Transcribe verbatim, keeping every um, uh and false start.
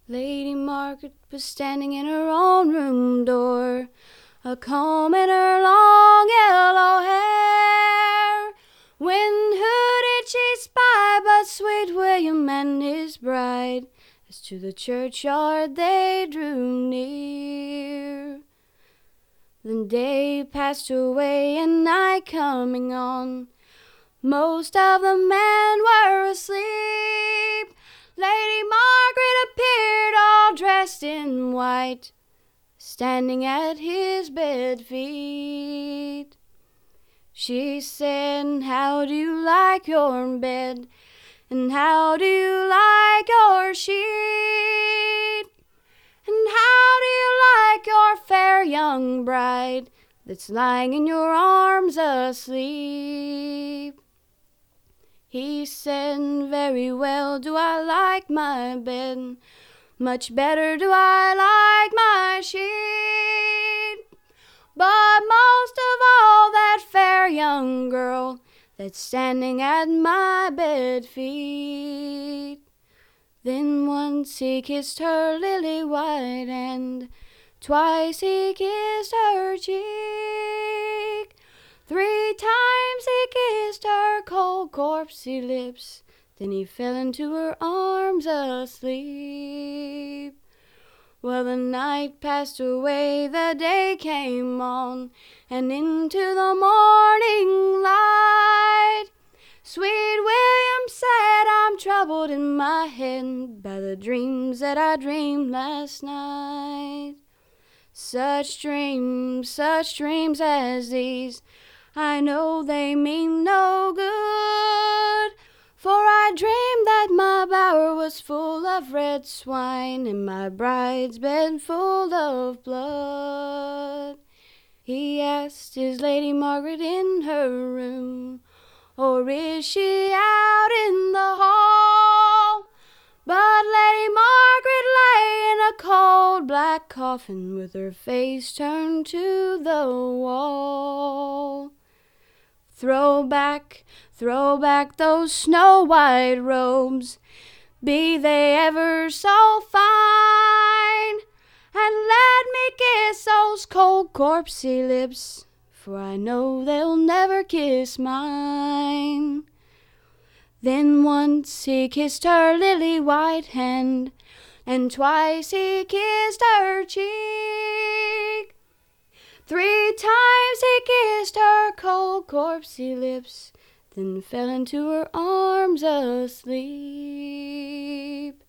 Lady Margaret was standing in her own room door, a comb in her long yellow hair, when who did she spy but sweet William and his bride, as to the churchyard they drew near. Then day passed away and night coming on, most of the men were asleep. Lady Margaret appeared all dressed in white, standing at his bed feet. She said, "How do you like your bed, and how do you like your sheet, and how do you like your fair young bride that's lying in your arms asleep?" He said, "Very well do I like my bed, much better do I like my sheet, but most of all that fair young girl that's standing at my bed feet." Then once he kissed her lily white hand, twice he kissed her cheek, three times he kissed her cold corpsey lips, then he fell into her arms asleep. Well, the night passed away, the day came on, and into the morning light sweet William said, "I'm troubled in my head by the dreams that I dreamed last night. Such dreams, such dreams as these, I know they mean no good, for I dreamed that my bower was full of red swine, and my bride's bed full of blood." He asked, "Is Lady Margaret in her room, or is she out in the hall?" But Lady Margaret lay in a cold black coffin, with her face turned to the wall. Throw back, throw back those snow-white robes, be they ever so fine, and let me kiss those cold corpsey lips, for I know they'll never kiss mine. Then once he kissed her lily white hand, and twice he kissed her cheek, three times he kissed her cold corpsey lips, then fell into her arms asleep.